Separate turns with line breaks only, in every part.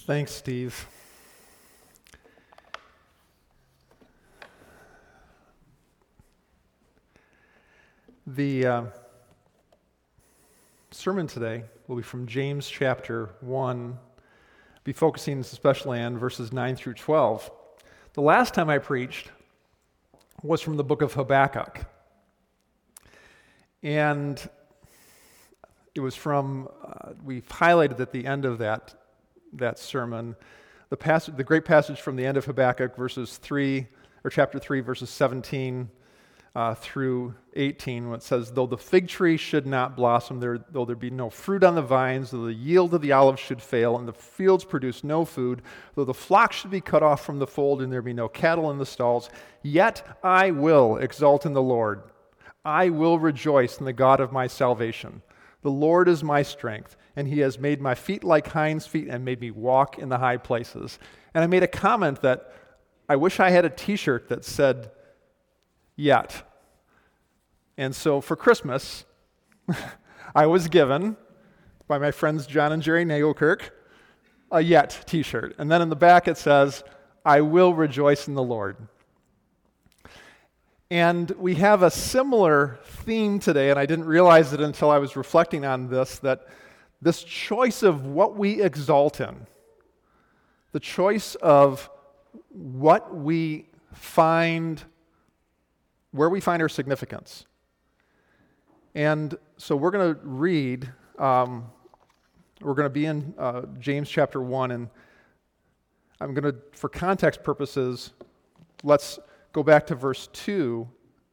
Thanks, Steve. The sermon today will be from James chapter 1, be focusing especially on verses 9 through 12. The last time I preached was from the book of Habakkuk. And it was from, we highlighted at the end of that sermon, the great passage from the end of Habakkuk, chapter 3, verses 17 through 18, when it says, "Though the fig tree should not blossom, though there be no fruit on the vines, though the yield of the olive should fail, and the fields produce no food, though the flock should be cut off from the fold, and there be no cattle in the stalls, yet I will exult in the Lord. I will rejoice in the God of my salvation. The Lord is my strength, and he has made my feet like hinds' feet and made me walk in the high places." And I made a comment that I wish I had a t-shirt that said, "Yet." And so for Christmas, I was given by my friends John and Jerry Nagelkirk a "Yet" t-shirt. And then in the back it says, "I will rejoice in the Lord." And we have a similar theme today, and I didn't realize it until I was reflecting on this, that this choice of what we exalt in, the choice of what we find, where we find our significance. And so we're going to read, we're going to be in James chapter 1, and I'm going to, for context purposes, let's go back to verse 2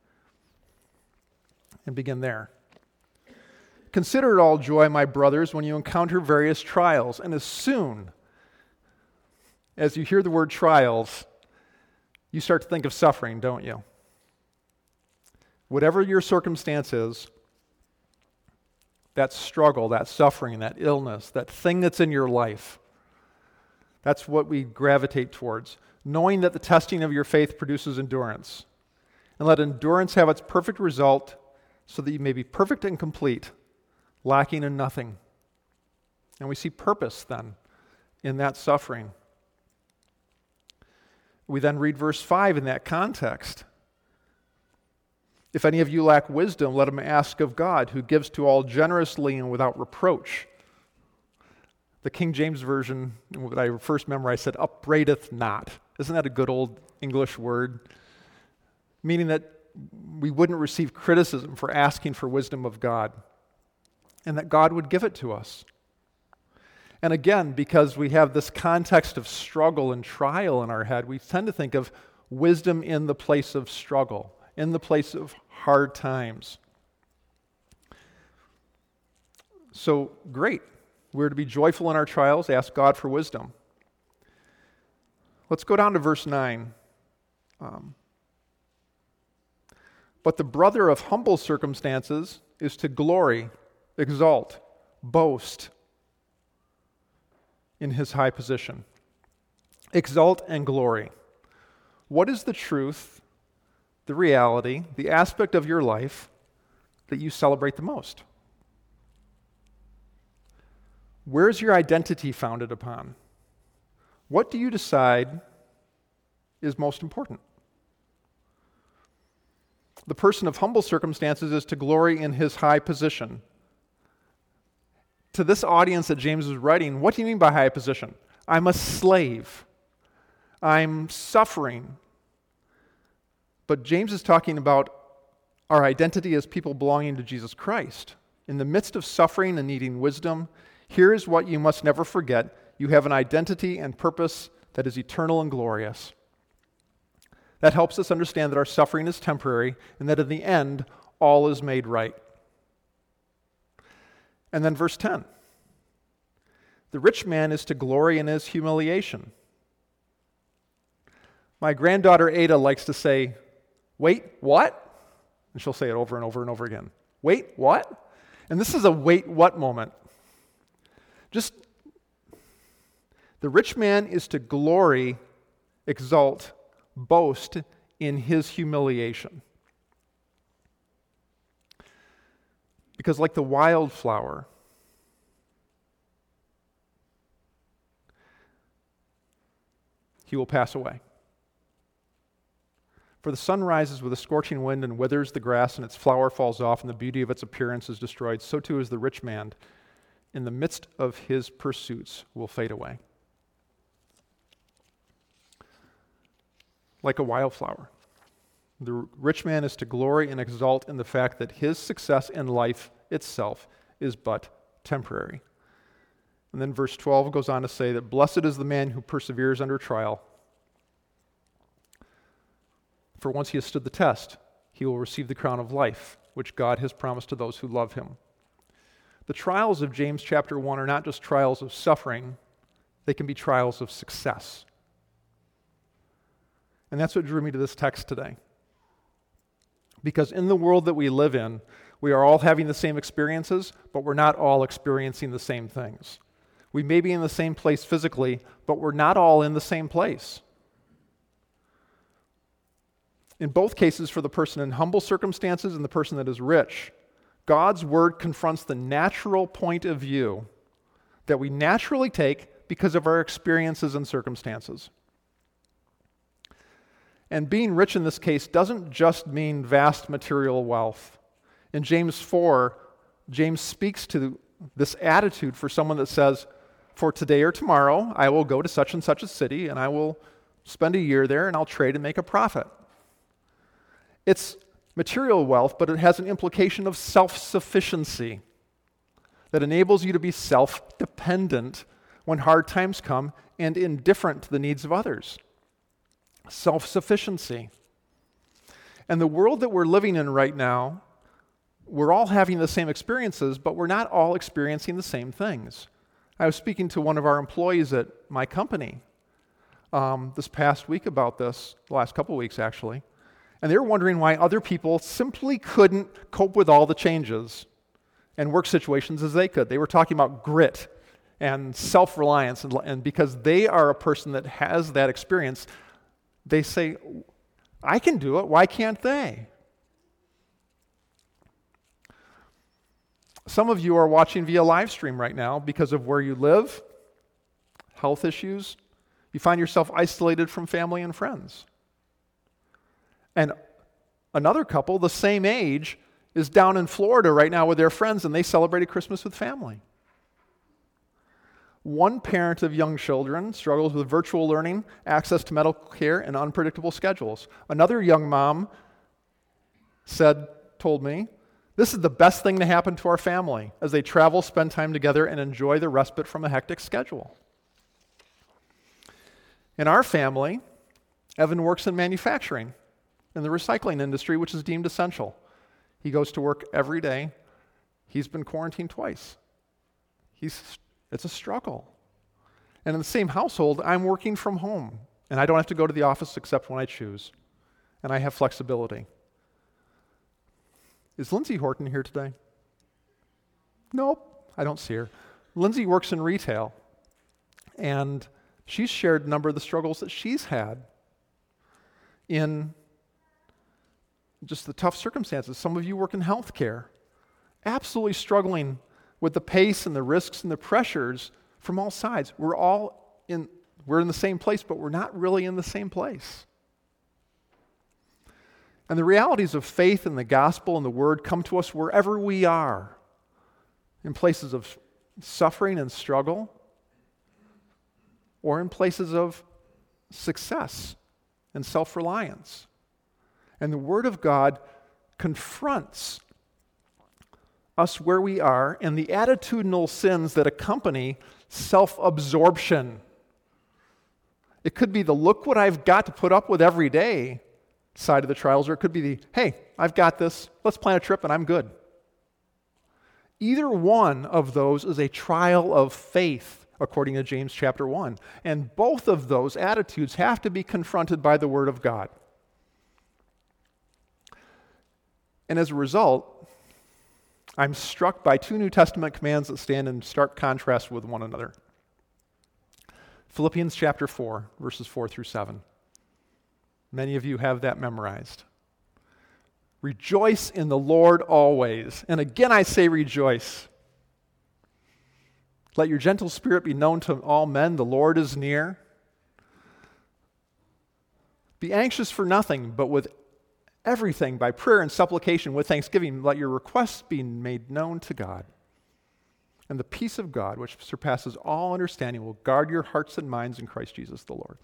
and begin there. "Consider it all joy, my brothers, when you encounter various trials, and as soon as you hear the word trials, you start to think of suffering, don't you? Whatever your circumstance is, that struggle, that suffering, that illness, that thing that's in your life, that's what we gravitate towards, knowing that the testing of your faith produces endurance. And let endurance have its perfect result, so that you may be perfect and complete, lacking in nothing." And we see purpose then in that suffering. We then read verse 5 in that context. "If any of you lack wisdom, let him ask of God, who gives to all generously and without reproach." The King James Version, when I first memorized, said, "upbraideth not." Isn't that a good old English word? Meaning that we wouldn't receive criticism for asking for wisdom of God, and that God would give it to us. And again, because we have this context of struggle and trial in our head, we tend to think of wisdom in the place of struggle, in the place of hard times. So, great. We're to be joyful in our trials, ask God for wisdom. Let's go down to verse 9. "But the brother of humble circumstances is to glory, exalt, boast in his high position." Exalt and glory. What is the truth, the reality, the aspect of your life that you celebrate the most? Where is your identity founded upon? What do you decide is most important? The person of humble circumstances is to glory in his high position. To this audience that James is writing, what do you mean by high position? I'm a slave. I'm suffering. But James is talking about our identity as people belonging to Jesus Christ. In the midst of suffering and needing wisdom, here is what you must never forget. You have an identity and purpose that is eternal and glorious. That helps us understand that our suffering is temporary and that in the end, all is made right. And then verse 10. "The rich man is to glory in his humiliation." My granddaughter Ada likes to say, "Wait, what?" And she'll say it over and over and over again. "Wait, what?" And this is a wait, what moment. The rich man is to glory, exalt, boast in his humiliation. Because like the wildflower, he will pass away. For the sun rises with a scorching wind and withers the grass, and its flower falls off, and the beauty of its appearance is destroyed. So too is the rich man. In the midst of his pursuits will fade away. Like a wildflower, the rich man is to glory and exult in the fact that his success in life itself is but temporary. And then verse 12 goes on to say that blessed is the man who perseveres under trial. For once he has stood the test, he will receive the crown of life, which God has promised to those who love him. The trials of James chapter 1 are not just trials of suffering, they can be trials of success. And that's what drew me to this text today. Because in the world that we live in, we are all having the same experiences, but we're not all experiencing the same things. We may be in the same place physically, but we're not all in the same place. In both cases, for the person in humble circumstances and the person that is rich, God's word confronts the natural point of view that we naturally take because of our experiences and circumstances. And being rich in this case doesn't just mean vast material wealth. In James 4, James speaks to this attitude for someone that says, for today or tomorrow, I will go to such and such a city and I will spend a year there and I'll trade and make a profit. It's material wealth, but it has an implication of self-sufficiency that enables you to be self-dependent when hard times come and indifferent to the needs of others. Self-sufficiency. And the world that we're living in right now, we're all having the same experiences, but we're not all experiencing the same things. I was speaking to one of our employees at my company this past week about this, the last couple of weeks actually, and they were wondering why other people simply couldn't cope with all the changes and work situations as they could. They were talking about grit and self-reliance, and because they are a person that has that experience, they say, I can do it, why can't they? Some of you are watching via live stream right now because of where you live, health issues. You find yourself isolated from family and friends. And another couple, the same age, is down in Florida right now with their friends, and they celebrated Christmas with family. One parent of young children struggles with virtual learning, access to medical care, and unpredictable schedules. Another young mom told me, this is the best thing to happen to our family as they travel, spend time together, and enjoy the respite from a hectic schedule. In our family, Evan works in manufacturing in the recycling industry, which is deemed essential. He goes to work every day. He's been quarantined twice. It's a struggle. And in the same household, I'm working from home, and I don't have to go to the office except when I choose, and I have flexibility. Is Lindsay Horton here today? Nope, I don't see her. Lindsay works in retail, and she's shared a number of the struggles that she's had in just the tough circumstances. Some of you work in healthcare, absolutely struggling with the pace and the risks and the pressures from all sides. We're in the same place, but we're not really in the same place. And the realities of faith and the gospel and the word come to us wherever we are, in places of suffering and struggle, or in places of success and self-reliance. And the Word of God confronts us where we are and the attitudinal sins that accompany self-absorption. It could be the look what I've got to put up with every day side of the trials, or it could be the, hey, I've got this, let's plan a trip and I'm good. Either one of those is a trial of faith, according to James chapter 1. And both of those attitudes have to be confronted by the Word of God. And as a result, I'm struck by two New Testament commands that stand in stark contrast with one another. Philippians chapter 4, verses 4 through 7. Many of you have that memorized. Rejoice in the Lord always. And again I say rejoice. Let your gentle spirit be known to all men. The Lord is near. Be anxious for nothing, but with everything, by prayer and supplication, with thanksgiving, let your requests be made known to God. And the peace of God, which surpasses all understanding, will guard your hearts and minds in Christ Jesus the Lord.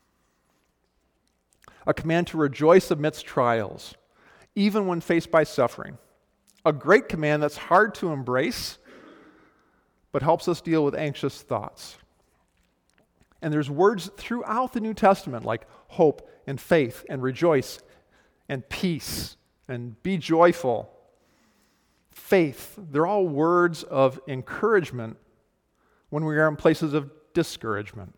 A command to rejoice amidst trials, even when faced by suffering. A great command that's hard to embrace, but helps us deal with anxious thoughts. And there's words throughout the New Testament like hope and faith and rejoice and peace and be joyful. Faith, they're all words of encouragement when we are in places of discouragement.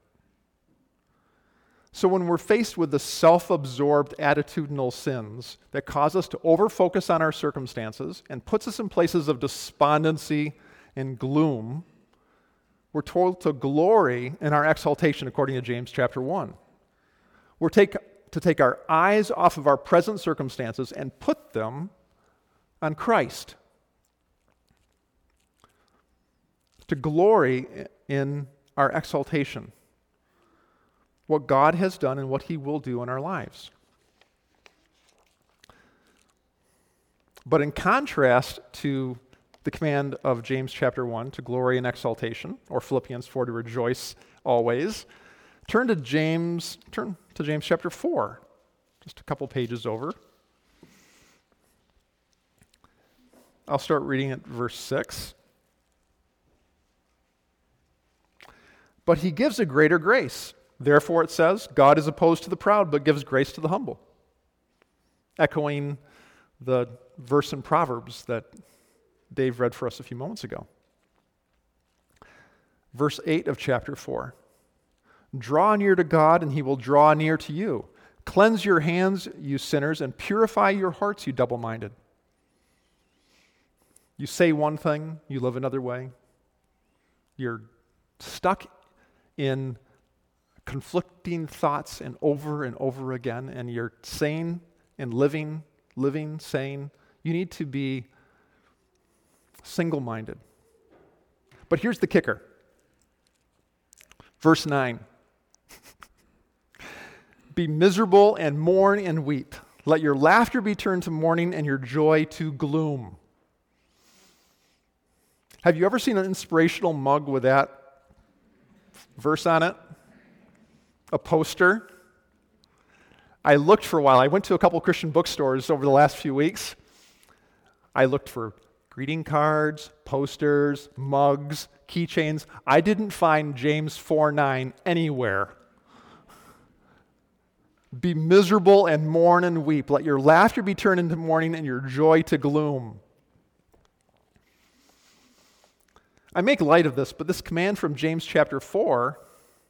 So when we're faced with the self-absorbed attitudinal sins that cause us to overfocus on our circumstances and puts us in places of despondency and gloom, we're told to glory in our exaltation according to James chapter 1. We're to take our eyes off of our present circumstances and put them on Christ. To glory in our exaltation. What God has done and what He will do in our lives. But in contrast to the command of James chapter 1 to glory in exaltation, or Philippians 4 to rejoice always, turn to James chapter 4, just a couple pages over. I'll start reading at verse 6. But He gives a greater grace. Therefore, it says, God is opposed to the proud, but gives grace to the humble. Echoing the verse in Proverbs that Dave read for us a few moments ago. Verse 8 of chapter 4. Draw near to God, and He will draw near to you. Cleanse your hands, you sinners, and purify your hearts, you double-minded. You say one thing, you live another way. You're stuck in conflicting thoughts and over again, and you're saying and living, saying, you need to be single-minded. But here's the kicker. Verse 9. Be miserable and mourn and weep. Let your laughter be turned to mourning and your joy to gloom. Have you ever seen an inspirational mug with that verse on it? A poster? I looked for a while. I went to a couple Christian bookstores over the last few weeks. I looked for greeting cards, posters, mugs, keychains. I didn't find James 4:9 anywhere. Be miserable and mourn and weep. Let your laughter be turned into mourning and your joy to gloom. I make light of this, but this command from James chapter 4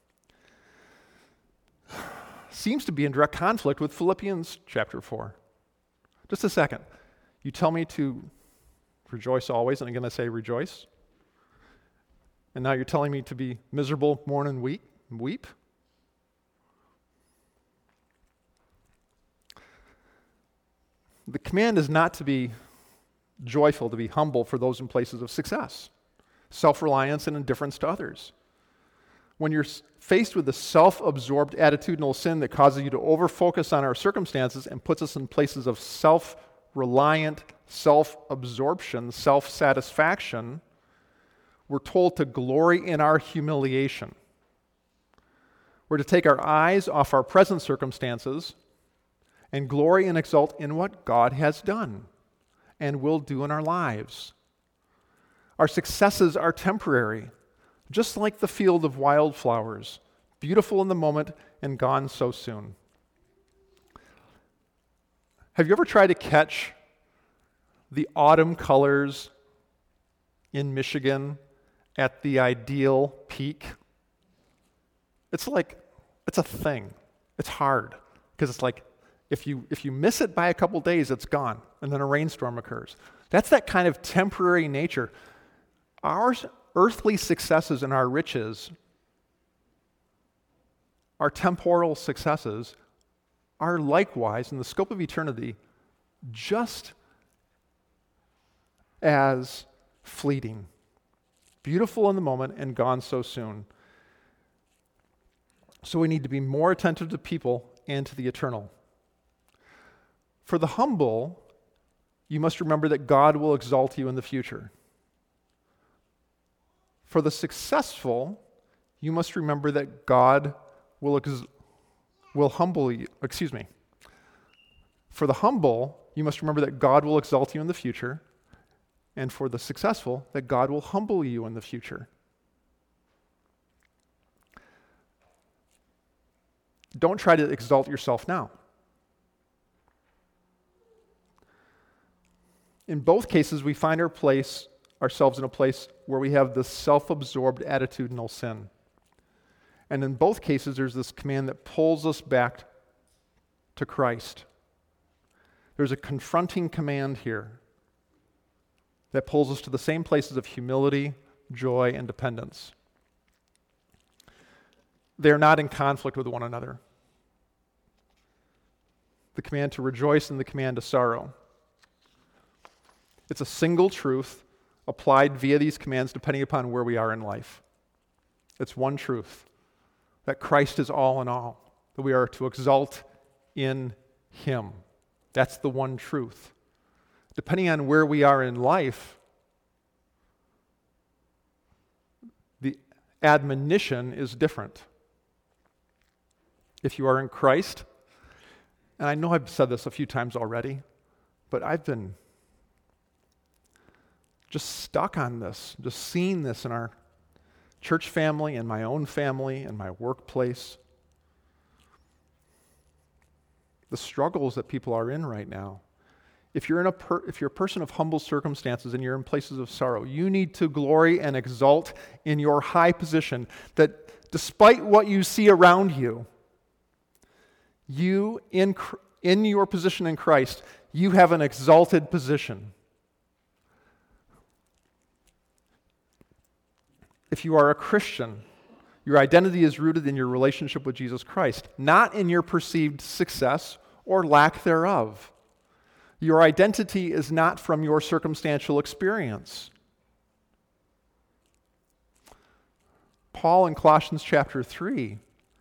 seems to be in direct conflict with Philippians chapter 4. Just a second. You tell me to rejoice always, and I'm going to say rejoice. And now you're telling me to be miserable, mourn, and weep? The command is not to be joyful, to be humble for those in places of success, self-reliance, and indifference to others. When you're faced with the self-absorbed attitudinal sin that causes you to overfocus on our circumstances and puts us in places of self-reliant, self-absorption, self-satisfaction, we're told to glory in our humiliation. We're to take our eyes off our present circumstances and glory and exult in what God has done and will do in our lives. Our successes are temporary, just like the field of wildflowers, beautiful in the moment and gone so soon. Have you ever tried to catch the autumn colors in Michigan at the ideal peak? It's a thing. It's hard because it's like if you miss it by a couple days, it's gone, and then a rainstorm occurs. That's that kind of temporary nature. Our earthly successes and our riches, our temporal successes, are likewise, in the scope of eternity, just as fleeting, beautiful in the moment and gone so soon. So we need to be more attentive to people and to the eternal. For the humble, you must remember that God will exalt you in the future. For the successful, you must remember that God will humble you. For the humble, you must remember that God will exalt you in the future. And for the successful, that God will humble you in the future. Don't try to exalt yourself now. In both cases, we find ourselves in a place where we have this self-absorbed attitudinal sin. And in both cases, there's this command that pulls us back to Christ. There's a confronting command here that pulls us to the same places of humility, joy, and dependence. They're not in conflict with one another. The command to rejoice and the command to sorrow. It's a single truth applied via these commands depending upon where we are in life. It's one truth, that Christ is all in all, that we are to exalt in Him. That's the one truth. Depending on where we are in life, the admonition is different. If you are in Christ, and I know I've said this a few times already, but I've been just stuck on this, just seeing this in our church family, in my own family, in my workplace. The struggles that people are in right now. If you're a person of humble circumstances and you're in places of sorrow, you need to glory and exalt in your high position, that despite what you see around you, you in your position in Christ, you have an exalted position. If you are a Christian, your identity is rooted in your relationship with Jesus Christ, not in your perceived success or lack thereof. Your identity is not from your circumstantial experience. Paul in Colossians chapter 3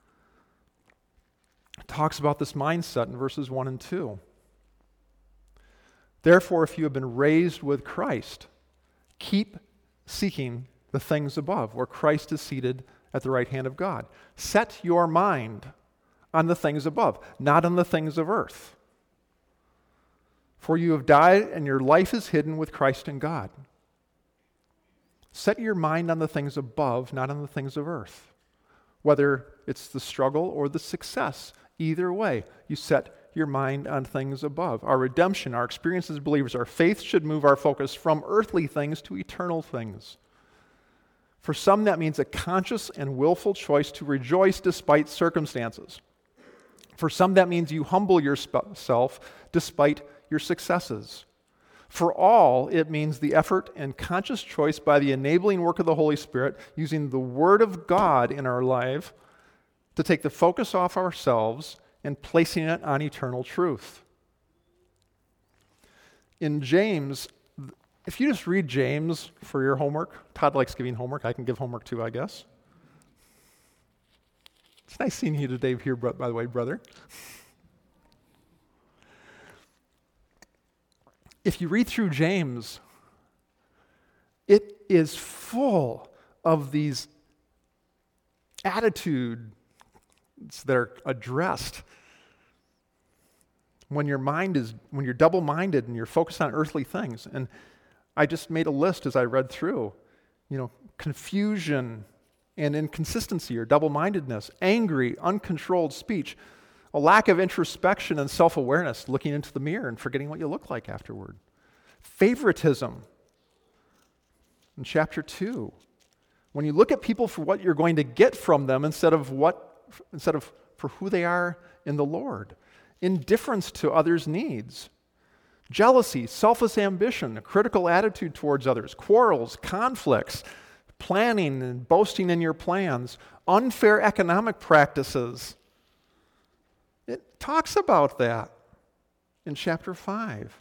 talks about this mindset in verses 1 and 2. Therefore, if you have been raised with Christ, keep seeking the things above, where Christ is seated at the right hand of God. Set your mind on the things above, not on the things of earth. For you have died, and your life is hidden with Christ in God. Set your mind on the things above, not on the things of earth. Whether it's the struggle or the success, either way, you set your mind on things above. Our redemption, our experience as believers, our faith should move our focus from earthly things to eternal things. For some, that means a conscious and willful choice to rejoice despite circumstances. For some, that means you humble yourself despite your successes. For all, it means the effort and conscious choice by the enabling work of the Holy Spirit, using the Word of God in our life to take the focus off ourselves and placing it on eternal truth. In James, if you just read James for your homework, Todd likes giving homework. I can give homework too, I guess. It's nice seeing you today here, by the way, brother. If you read through James, it is full of these attitudes that are addressed when you're double-minded and you're focused on earthly things. And I just made a list as I read through, confusion and inconsistency or double-mindedness, angry, uncontrolled speech, a lack of introspection and self-awareness, looking into the mirror and forgetting what you look like afterward. Favoritism in chapter 2. When you look at people for what you're going to get from them instead of for who they are in the Lord. Indifference to others' needs. Jealousy, selfish ambition, a critical attitude towards others, quarrels, conflicts, planning and boasting in your plans, unfair economic practices. It talks about that in chapter 5.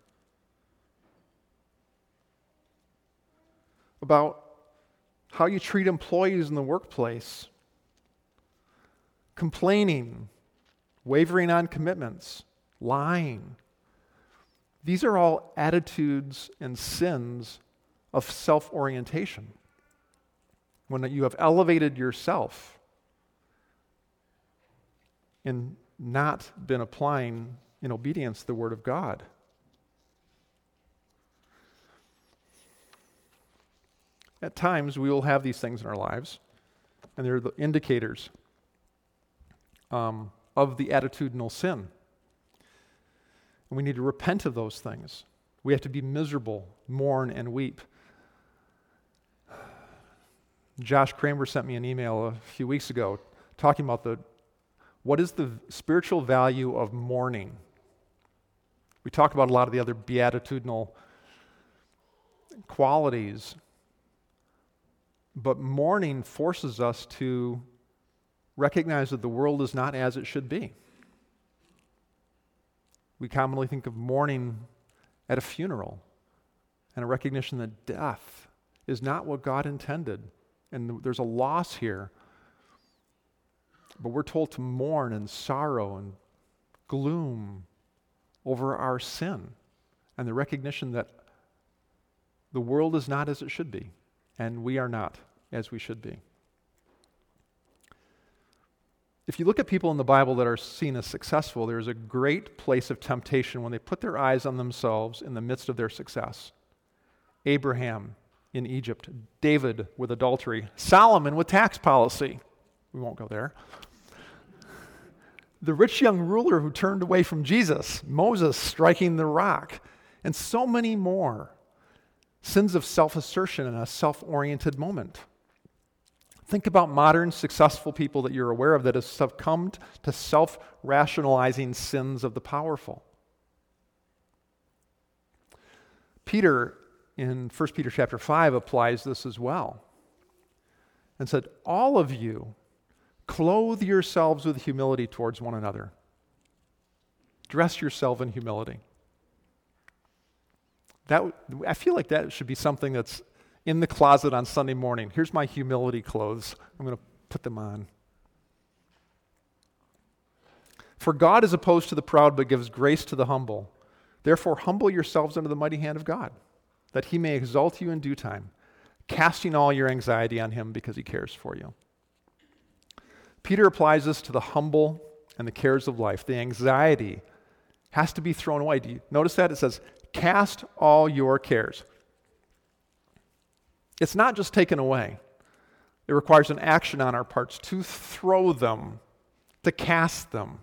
About how you treat employees in the workplace. Complaining, wavering on commitments, lying. These are all attitudes and sins of self-orientation. When you have elevated yourself and not been applying in obedience the Word of God. At times, we will have these things in our lives, and they're the indicators of the attitudinal sin. And we need to repent of those things. We have to be miserable, mourn, and weep. Josh Kramer sent me an email a few weeks ago talking about what is the spiritual value of mourning. We talk about a lot of the other beatitudinal qualities, but mourning forces us to recognize that the world is not as it should be. We commonly think of mourning at a funeral and a recognition that death is not what God intended, and there's a loss here. But we're told to mourn and sorrow and gloom over our sin and the recognition that the world is not as it should be, and we are not as we should be. If you look at people in the Bible that are seen as successful, there's a great place of temptation when they put their eyes on themselves in the midst of their success. Abraham in Egypt, David with adultery, Solomon with tax policy. We won't go there. The rich young ruler who turned away from Jesus, Moses striking the rock, and so many more. Sins of self-assertion in a self-oriented moment. Think about modern successful people that you're aware of that have succumbed to self-rationalizing sins of the powerful. Peter, in 1 Peter chapter 5, applies this as well and said, all of you clothe yourselves with humility towards one another. Dress yourself in humility. I feel like that should be something that's in the closet on Sunday morning. Here's my humility clothes. I'm going to put them on. For God is opposed to the proud, but gives grace to the humble. Therefore, humble yourselves under the mighty hand of God, that he may exalt you in due time, casting all your anxiety on him because he cares for you. Peter applies this to the humble and the cares of life. The anxiety has to be thrown away. Do you notice that? It says, cast all your cares. It's not just taken away. It requires an action on our parts to throw them, to cast them.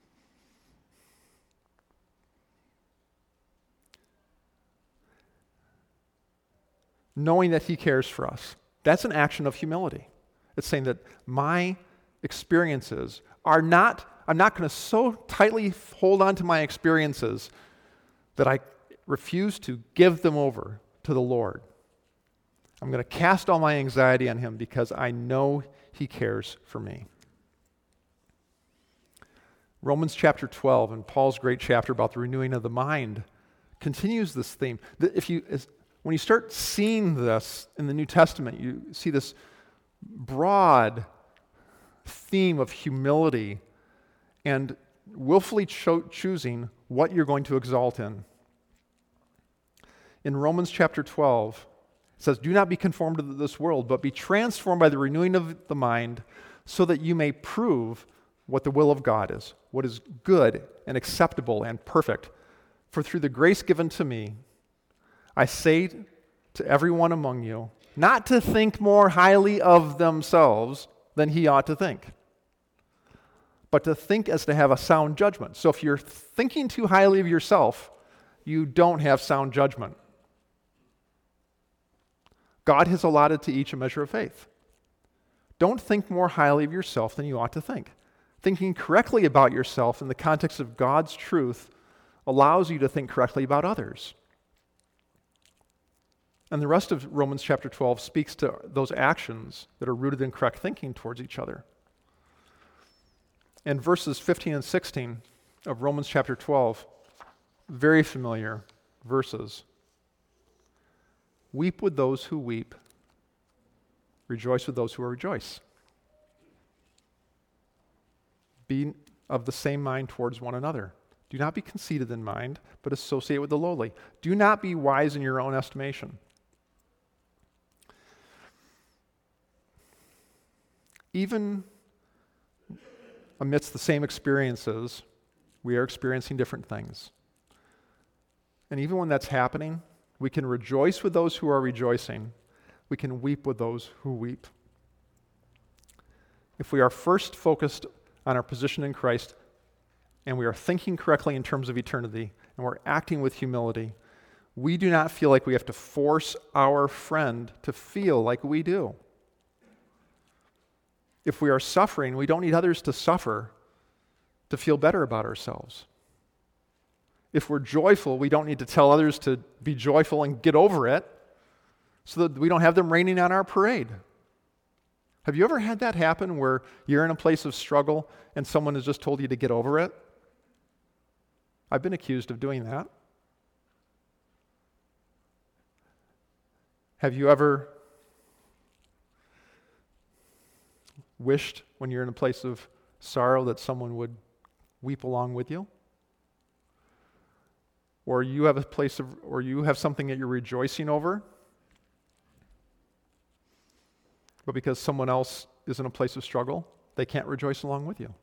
Knowing that he cares for us. That's an action of humility. It's saying that my experiences are not, I'm not going to so tightly hold on to my experiences that I refuse to give them over to the Lord. I'm going to cast all my anxiety on him because I know he cares for me. Romans chapter 12, and Paul's great chapter about the renewing of the mind, continues this theme. When you start seeing this in the New Testament, you see this broad theme of humility and willfully choosing what you're going to exalt in. In Romans chapter 12, it says, do not be conformed to this world, but be transformed by the renewing of the mind, so that you may prove what the will of God is, what is good and acceptable and perfect. For through the grace given to me, I say to everyone among you, not to think more highly of themselves than he ought to think, but to think as to have a sound judgment. So if you're thinking too highly of yourself, you don't have sound judgment. God has allotted to each a measure of faith. Don't think more highly of yourself than you ought to think. Thinking correctly about yourself in the context of God's truth allows you to think correctly about others. And the rest of Romans chapter 12 speaks to those actions that are rooted in correct thinking towards each other. In verses 15 and 16 of Romans chapter 12, very familiar verses. Weep with those who weep. Rejoice with those who rejoice. Be of the same mind towards one another. Do not be conceited in mind, but associate with the lowly. Do not be wise in your own estimation. Even amidst the same experiences, we are experiencing different things. And even when that's happening, we can rejoice with those who are rejoicing. We can weep with those who weep. If we are first focused on our position in Christ, and we are thinking correctly in terms of eternity, and we're acting with humility, we do not feel like we have to force our friend to feel like we do. If we are suffering, we don't need others to suffer to feel better about ourselves. If we're joyful, we don't need to tell others to be joyful and get over it so that we don't have them raining on our parade. Have you ever had that happen where you're in a place of struggle and someone has just told you to get over it? I've been accused of doing that. Have you ever wished when you're in a place of sorrow that someone would weep along with you? Or you have you have something that you're rejoicing over, but because someone else is in a place of struggle, they can't rejoice along with you.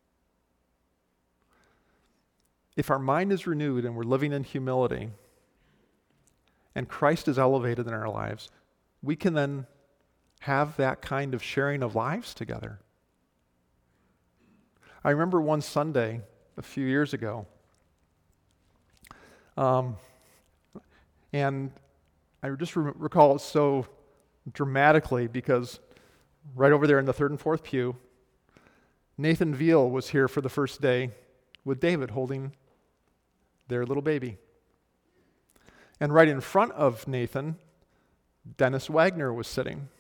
If our mind is renewed and we're living in humility, and Christ is elevated in our lives, we can then have that kind of sharing of lives together. I remember one Sunday a few years ago, and I just recall it so dramatically because right over there in the third and fourth pew, Nathan Veal was here for the first day with David holding their little baby. And right in front of Nathan, Dennis Wagner was sitting.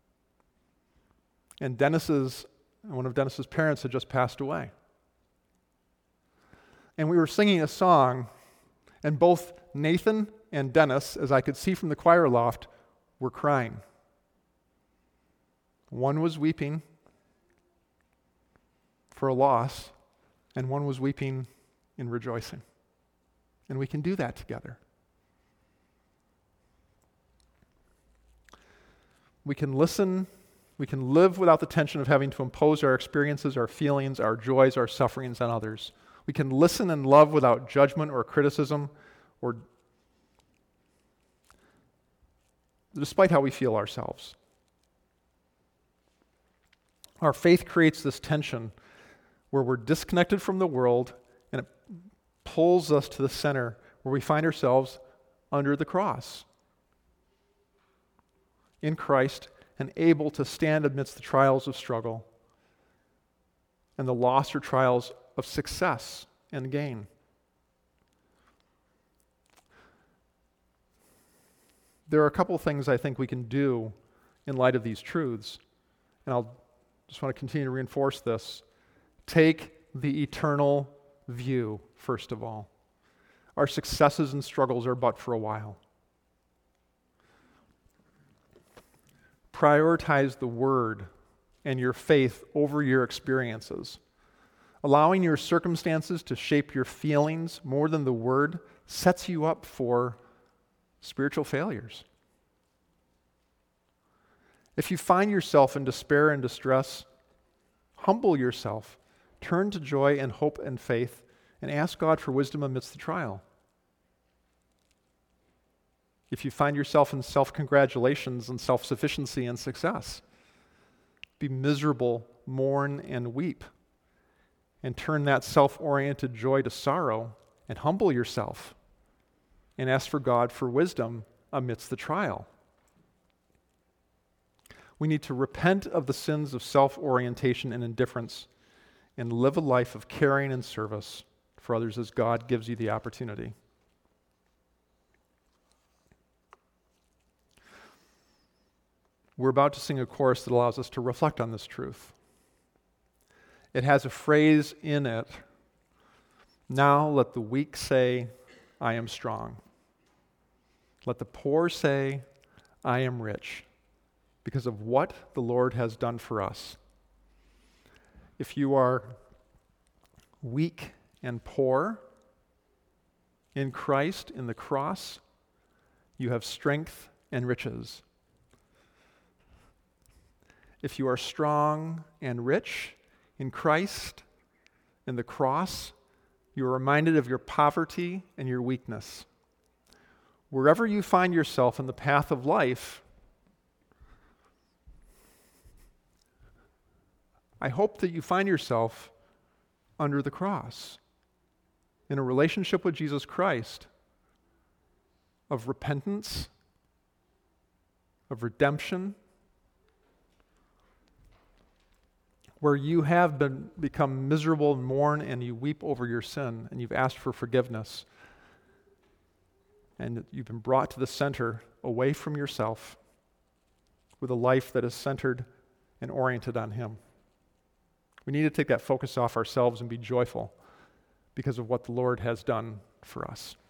And one of Dennis's parents had just passed away. And we were singing a song, and both Nathan and Dennis, as I could see from the choir loft, were crying. One was weeping for a loss, and one was weeping in rejoicing. And we can do that together. We can listen, we can live without the tension of having to impose our experiences, our feelings, our joys, our sufferings on others. We can listen and love without judgment or criticism, or despite how we feel ourselves. Our faith creates this tension where we're disconnected from the world, and it pulls us to the center where we find ourselves under the cross in Christ and able to stand amidst the trials of struggle and the loss or trials of success and gain. There are a couple of things I think we can do in light of these truths, and I'll just want to continue to reinforce this. Take the eternal view, first of all. Our successes and struggles are but for a while. Prioritize the Word and your faith over your experiences. Allowing your circumstances to shape your feelings more than the Word sets you up for spiritual failures. If you find yourself in despair and distress, humble yourself, turn to joy and hope and faith, and ask God for wisdom amidst the trial. If you find yourself in self-congratulations and self-sufficiency and success, be miserable, mourn, and weep, and turn that self-oriented joy to sorrow, and humble yourself, and ask for God for wisdom amidst the trial. We need to repent of the sins of self-orientation and indifference and live a life of caring and service for others as God gives you the opportunity. We're about to sing a chorus that allows us to reflect on this truth. It has a phrase in it, "Now let the weak say, I am strong. Let the poor say, I am rich, because of what the Lord has done for us." If you are weak and poor, in Christ, in the cross, you have strength and riches. If you are strong and rich in Christ, in the cross, you are reminded of your poverty and your weakness. Wherever you find yourself in the path of life, I hope that you find yourself under the cross, in a relationship with Jesus Christ, of repentance, of redemption, where you have become miserable and mourn and you weep over your sin and you've asked for forgiveness and you've been brought to the center away from yourself with a life that is centered and oriented on Him. We need to take that focus off ourselves and be joyful because of what the Lord has done for us.